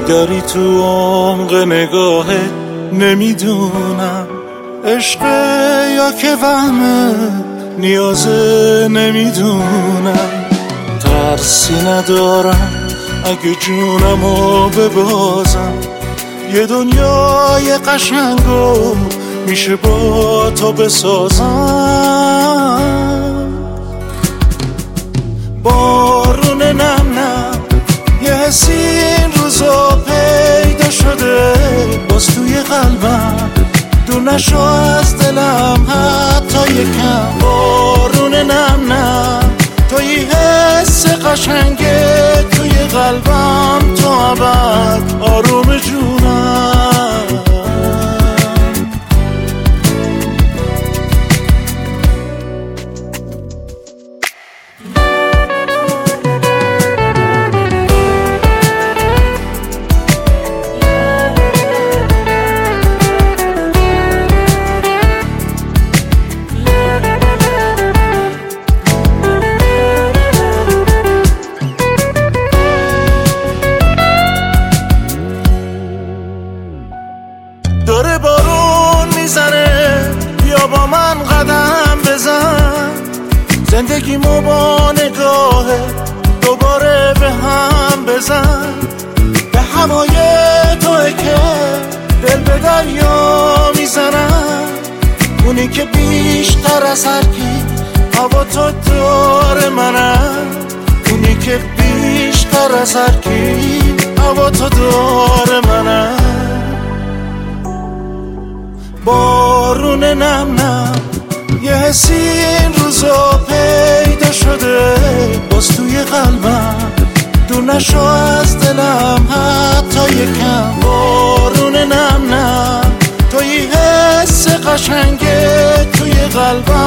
داری تو عمق نگاهت، نمیدونم عشقه یا که وهمه، نیازه نمیدونم. ترسی ندارم اگه جونمو ببازم، یه دنیای قشنگو میشه با تو بسازم. بارون نم نم یه حسی این روزا پیدا شده، باز توی قلبم دور نشو از دلم حتی یکم. بارون نم نم توی حس قشنگه توی قلبم، تو ابد آروم جونم. داره بارون میزنه، بیا با من قدم بزن، زندگیمو با نگاه دوباره به هم بزن. به هوای توئه که دل به دریا میزنم، اونی که بیشتر از هر کی هوا تو دور منم، اونی که بیشتر از هر کی هوا تو دور منم. بارون نم نم یه حسی این روزا پیدا شده، باز توی قلبم دور نشو از دلم حتی یکم. بارون نم نم توی حس قشنگه توی قلبم،